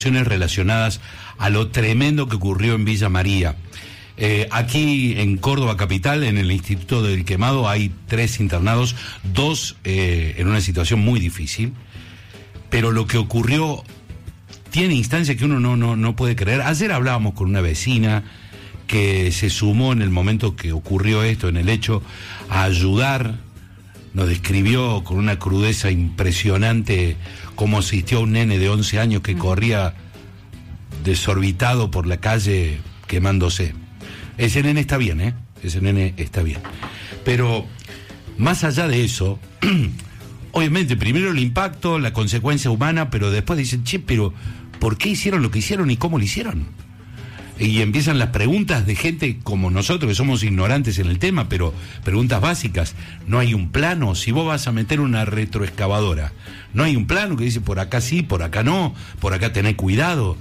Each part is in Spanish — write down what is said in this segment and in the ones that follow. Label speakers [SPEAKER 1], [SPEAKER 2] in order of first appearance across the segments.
[SPEAKER 1] relacionadas a lo tremendo que ocurrió en Villa María. Aquí en Córdoba capital, en el Instituto del Quemado, hay 3 internados, 2 en una situación muy difícil, pero lo que ocurrió tiene instancias que uno no puede creer. Ayer hablábamos con una vecina que se sumó en el momento que ocurrió esto, en el hecho, a ayudar. Nos describió con una crudeza impresionante cómo asistió a un nene de 11 años que corría desorbitado por la calle quemándose. Ese nene está bien, ese nene está bien. Pero más allá de eso, obviamente primero el impacto, la consecuencia humana, pero después dicen, pero ¿por qué hicieron lo que hicieron y cómo lo hicieron? Y empiezan las preguntas de gente como nosotros, que somos ignorantes en el tema, pero preguntas básicas. No hay un plano. Si vos vas a meter una retroexcavadora, no hay un plano que dice por acá sí, por acá no, por acá tenés cuidado.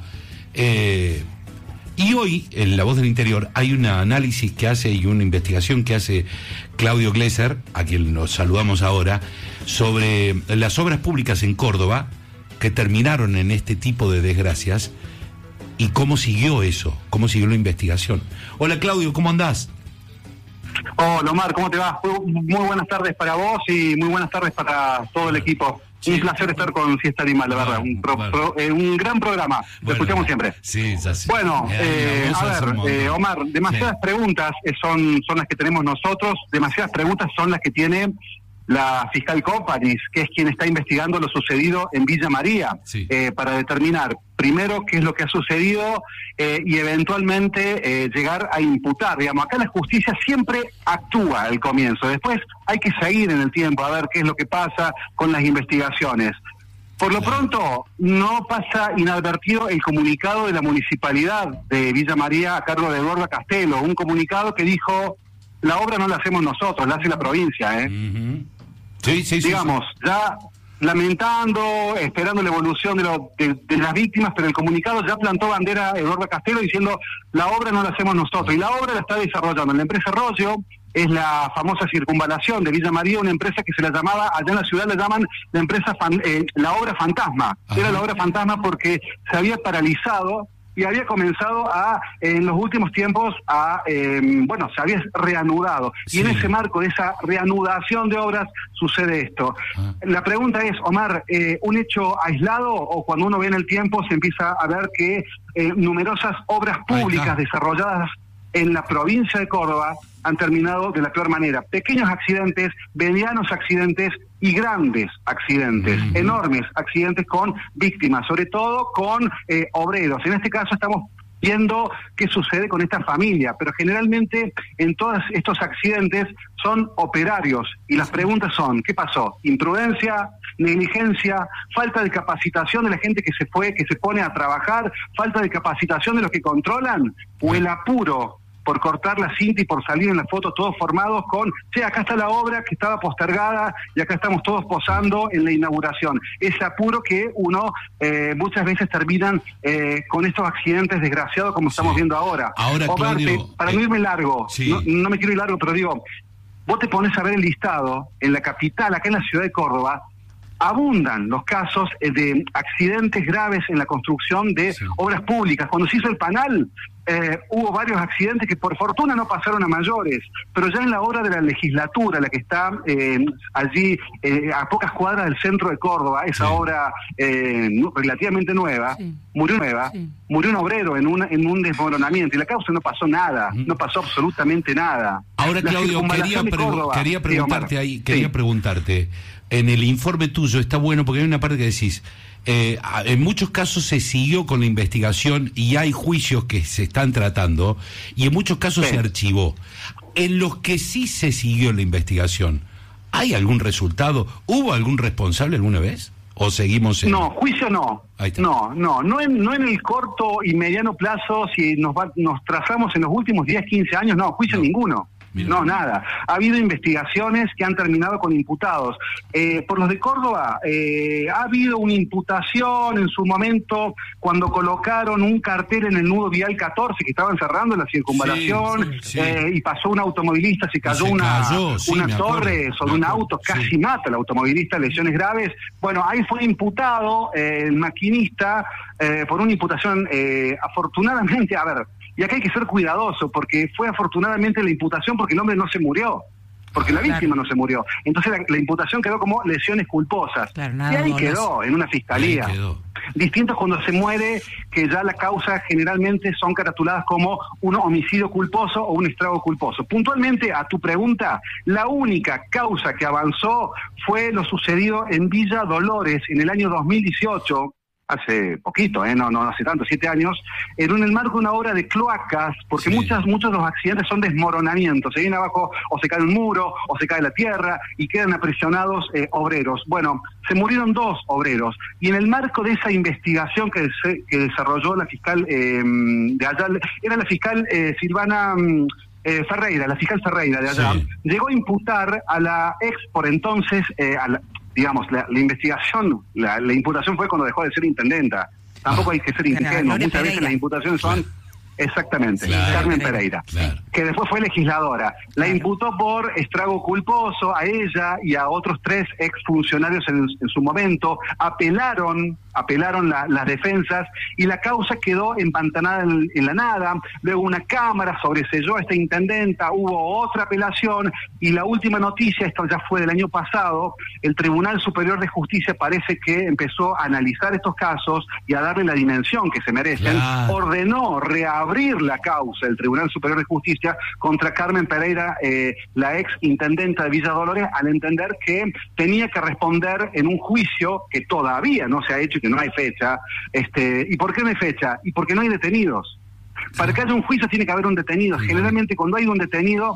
[SPEAKER 1] Y hoy, en La Voz del Interior, hay un análisis que hace y una investigación que hace Claudio Glesser, a quien nos saludamos ahora, sobre las obras públicas en Córdoba que terminaron en este tipo de desgracias. ¿Y cómo siguió eso? ¿Cómo siguió la investigación? Hola Claudio, ¿cómo andás?
[SPEAKER 2] Hola Omar, ¿cómo te va? Muy buenas tardes para vos y muy buenas tardes para todo el equipo. Sí. Un placer estar con Fiesta Animal, la verdad. Un gran programa. Lo escuchamos siempre.
[SPEAKER 1] Sí, ya sí.
[SPEAKER 2] Bueno, a ver, Omar, demasiadas preguntas son las que tenemos nosotros, demasiadas preguntas son las que tiene la fiscal Companis, que es quien está investigando lo sucedido en Villa María, para determinar primero qué es lo que ha sucedido y eventualmente llegar a imputar. Digamos, acá la justicia siempre actúa al comienzo, después hay que seguir en el tiempo a ver qué es lo que pasa con las investigaciones. Por lo pronto, no pasa inadvertido el comunicado de la Municipalidad de Villa María a cargo de Eduardo Castelo, un comunicado que dijo, la obra no la hacemos nosotros, la hace la provincia, digamos, ya lamentando, esperando la evolución de las víctimas, pero el comunicado ya plantó bandera Eduardo Castelo diciendo la obra no la hacemos nosotros, y la obra la está desarrollando la empresa Rollo. Es la famosa circunvalación de Villa María, una empresa que se la llamaba, allá en la ciudad la llaman la empresa la obra fantasma. Era la obra fantasma porque se había paralizado y había comenzado en los últimos tiempos se había reanudado. Sí. Y en ese marco de esa reanudación de obras sucede esto. La pregunta es, Omar, ¿un hecho aislado o cuando uno ve en el tiempo se empieza a ver que numerosas obras públicas desarrolladas en la provincia de Córdoba han terminado de la peor manera? Pequeños accidentes, medianos accidentes y grandes accidentes, enormes accidentes con víctimas, sobre todo con obreros. En este caso estamos viendo qué sucede con esta familia, pero generalmente en todos estos accidentes son operarios y las preguntas son, ¿qué pasó? ¿Imprudencia? ¿Negligencia? ¿Falta de capacitación de la gente que se pone a trabajar? ¿Falta de capacitación de los que controlan? ¿O el apuro por cortar la cinta y por salir en la foto todos formados con, acá está la obra que estaba postergada y acá estamos todos posando en la inauguración? Ese apuro que uno muchas veces terminan con estos accidentes desgraciados como estamos viendo ahora.
[SPEAKER 1] Ahora, Claudio,
[SPEAKER 2] para no irme largo, no me quiero ir largo, pero digo, vos te pones a ver el listado en la capital, acá en la ciudad de Córdoba, abundan los casos de accidentes graves en la construcción de obras públicas. Cuando se hizo el Panal, hubo varios accidentes que por fortuna no pasaron a mayores, pero ya en la obra de la legislatura, la que está allí a pocas cuadras del centro de Córdoba, esa obra relativamente nueva, murió un obrero en un desmoronamiento, y la causa no pasó nada, no pasó absolutamente nada.
[SPEAKER 1] Ahora, Claudio, quería preguntarte, en el informe tuyo está bueno porque hay una parte que decís, en muchos casos se siguió con la investigación y hay juicios que se están tratando y en muchos casos se archivó. En los que sí se siguió la investigación, ¿hay algún resultado? ¿Hubo algún responsable alguna vez? ¿O seguimos en...?
[SPEAKER 2] No, juicio no. No en el corto y mediano plazo, si nos trazamos en los últimos 10, 15 años, no, juicio ninguno. No, nada. Ha habido investigaciones que han terminado con imputados. Por los de Córdoba, ha habido una imputación en su momento cuando colocaron un cartel en el nudo vial 14 que estaban cerrando la circunvalación, y pasó un automovilista, se cayó una torre sobre un auto, casi mata al automovilista, lesiones graves. Bueno, ahí fue imputado el maquinista por una imputación, afortunadamente, a ver, y acá hay que ser cuidadoso, porque fue afortunadamente la imputación porque el hombre no se murió, porque la víctima no se murió. Entonces la imputación quedó como lesiones culposas.
[SPEAKER 3] Claro,
[SPEAKER 2] y ahí quedó, en una fiscalía. Distinto es cuando se muere, que ya la causa generalmente son caratuladas como un homicidio culposo o un estrago culposo. Puntualmente, a tu pregunta, la única causa que avanzó fue lo sucedido en Villa Dolores en el año 2018, hace poquito, no hace tanto, 7 años, en el marco de una obra de cloacas, porque muchos de los accidentes son desmoronamientos, se viene abajo o se cae un muro o se cae la tierra y quedan aprisionados obreros. Bueno, se murieron 2 obreros, y en el marco de esa investigación que desarrolló la fiscal de allá, era la fiscal Silvana Ferreira, la fiscal Ferreira de allá, llegó a imputar a la ex, por entonces, digamos, la investigación, la imputación fue cuando dejó de ser intendenta. Tampoco hay que ser ingenuo. Muchas veces las imputaciones son... Exactamente, Carmen Pereira, que después fue legisladora. La imputó por estrago culposo a ella y a otros 3 exfuncionarios en su momento. Apelaron las defensas y la causa quedó empantanada en la nada. Luego una cámara sobreseyó a esta intendenta, hubo otra apelación, y la última noticia, esto ya fue del año pasado, el Tribunal Superior de Justicia parece que empezó a analizar estos casos y a darle la dimensión que se merecen. Ordenó reabrir la causa del Tribunal Superior de Justicia contra Carmen Pereira, la ex intendenta de Villa Dolores, al entender que tenía que responder en un juicio que todavía no se ha hecho y que no hay fecha. ¿Y por qué no hay fecha? Y porque no hay detenidos. Para que haya un juicio tiene que haber un detenido. Generalmente cuando hay un detenido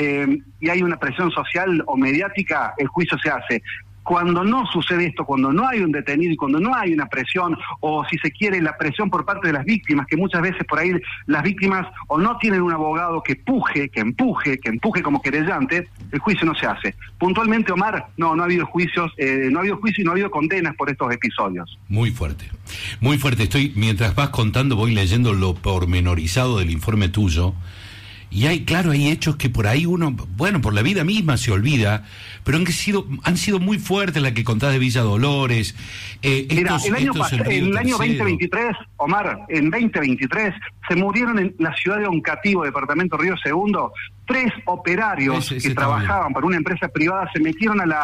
[SPEAKER 2] y hay una presión social o mediática, el juicio se hace. Cuando no sucede esto, cuando no hay un detenido y cuando no hay una presión, o si se quiere la presión por parte de las víctimas, que muchas veces por ahí las víctimas o no tienen un abogado que empuje como querellante, el juicio no se hace. Puntualmente, Omar, no ha habido juicios, no ha habido juicio y no ha habido condenas por estos episodios.
[SPEAKER 1] Muy fuerte, muy fuerte. Mientras vas contando, voy leyendo lo pormenorizado del informe tuyo. Y hay hechos que por ahí uno, por la vida misma se olvida, pero han sido muy fuertes, la que contás de Villa Dolores.
[SPEAKER 2] Mira, en el año 2023, Omar, en 2023, se murieron en la ciudad de Oncativo, departamento Río Segundo, 3 operarios que trabajaban para una empresa privada, se metieron a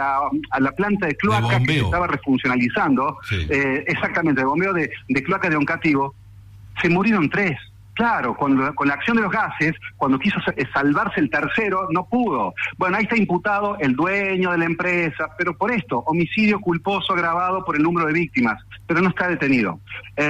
[SPEAKER 2] la planta de cloaca que se estaba refuncionalizando, exactamente, de bombeo de cloaca de Oncativo, se murieron 3. Claro, con la acción de los gases, cuando quiso salvarse el tercero, no pudo. Bueno, ahí está imputado el dueño de la empresa, pero por esto, homicidio culposo agravado por el número de víctimas, pero no está detenido.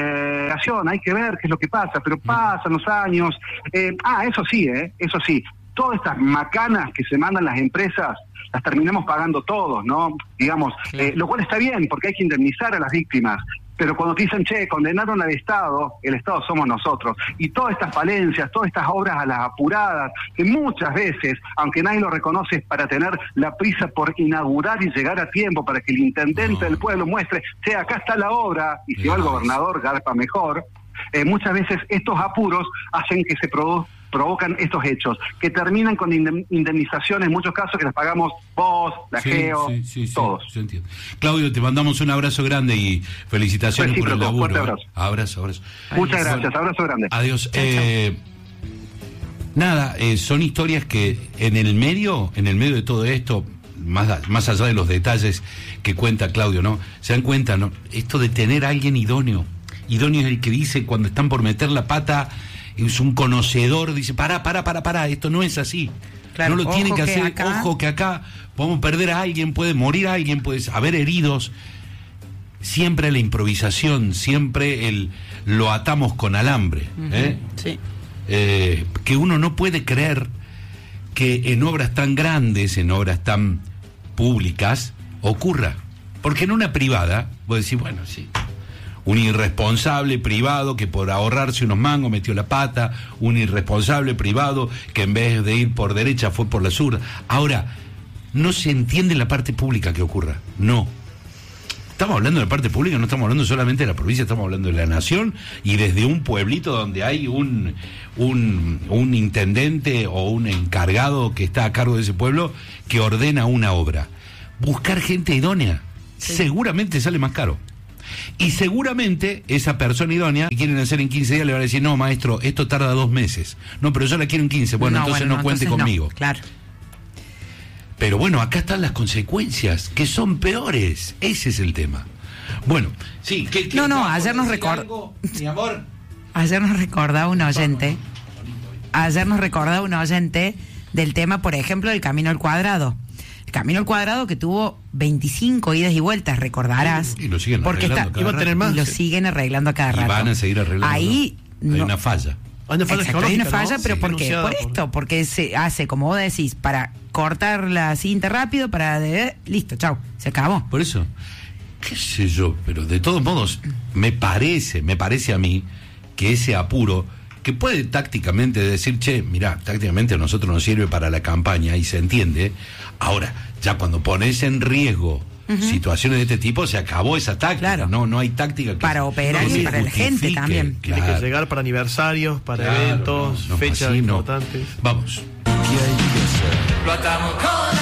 [SPEAKER 2] Hay que ver qué es lo que pasa, pero pasan los años. Eso sí, todas estas macanas que se mandan las empresas, las terminamos pagando todos, ¿no? Digamos, lo cual está bien, porque hay que indemnizar a las víctimas. Pero cuando te dicen, condenaron al Estado, el Estado somos nosotros. Y todas estas falencias, todas estas obras a las apuradas, que muchas veces, aunque nadie lo reconoce, es para tener la prisa por inaugurar y llegar a tiempo, para que el intendente del pueblo muestre, acá está la obra, y si va el gobernador, garpa mejor. Muchas veces estos apuros hacen que se provocan estos hechos, que terminan con indemnizaciones, en muchos casos que las pagamos vos, la GEO, todos.
[SPEAKER 1] Sí, entiendo. Claudio, te mandamos un abrazo grande y felicitaciones por el laburo.
[SPEAKER 2] Fuerte abrazo. Muchas gracias, abrazo grande.
[SPEAKER 1] Adiós. Son historias que en el medio de todo esto, más allá de los detalles que cuenta Claudio, ¿no? Se dan cuenta, ¿no? Esto de tener a alguien idóneo es el que dice cuando están por meter la pata, es un conocedor, dice, para, esto no es así. Claro, no lo tiene que hacer, ojo que acá podemos perder a alguien, puede morir a alguien, puede haber heridos. Siempre la improvisación, siempre lo atamos con alambre. Que uno no puede creer que en obras tan grandes, en obras tan públicas, ocurra. Porque en una privada, vos decís, Un irresponsable privado que por ahorrarse unos mangos metió la pata, un irresponsable privado que en vez de ir por derecha fue por la zurda. Ahora, no se entiende en la parte pública que ocurra, no. Estamos hablando de la parte pública, no estamos hablando solamente de la provincia, estamos hablando de la nación, y desde un pueblito donde hay un intendente o un encargado que está a cargo de ese pueblo que ordena una obra. Buscar gente idónea, seguramente sale más caro. Y seguramente esa persona idónea que quieren hacer en 15 días le va a decir, no, maestro, esto tarda 2 meses. No, pero yo la quiero en 15. Bueno, entonces no cuente conmigo.
[SPEAKER 3] Claro.
[SPEAKER 1] Pero bueno, acá están las consecuencias, que son peores. Ese es el tema. Bueno, sí.
[SPEAKER 3] Ayer nos recordó... Mi amor. Ayer nos recordaba un oyente. Ayer nos recordaba un oyente del tema, por ejemplo, del Camino al Cuadrado. El Camino al Cuadrado que tuvo 25 idas y vueltas, recordarás.
[SPEAKER 1] Y lo siguen arreglando cada rato.
[SPEAKER 3] Y lo siguen arreglando a cada rato.
[SPEAKER 1] Y van a seguir arreglando.
[SPEAKER 3] Ahí
[SPEAKER 1] hay una falla.
[SPEAKER 3] Hay una falla, pero ¿por qué? Por esto, porque se hace, como vos decís, para cortar la cinta rápido, listo, chau, se acabó.
[SPEAKER 1] Por eso, qué sé yo, pero de todos modos, me parece a mí que ese apuro, que puede tácticamente decir, che, mirá, tácticamente a nosotros nos sirve para la campaña, y se entiende. Ahora, ya cuando pones en riesgo situaciones de este tipo, se acabó esa táctica. Claro. No hay táctica
[SPEAKER 3] para operar y para la gente también.
[SPEAKER 4] Tiene que llegar para aniversarios, para eventos, fechas importantes.
[SPEAKER 1] Vamos.
[SPEAKER 5] Lo atamos con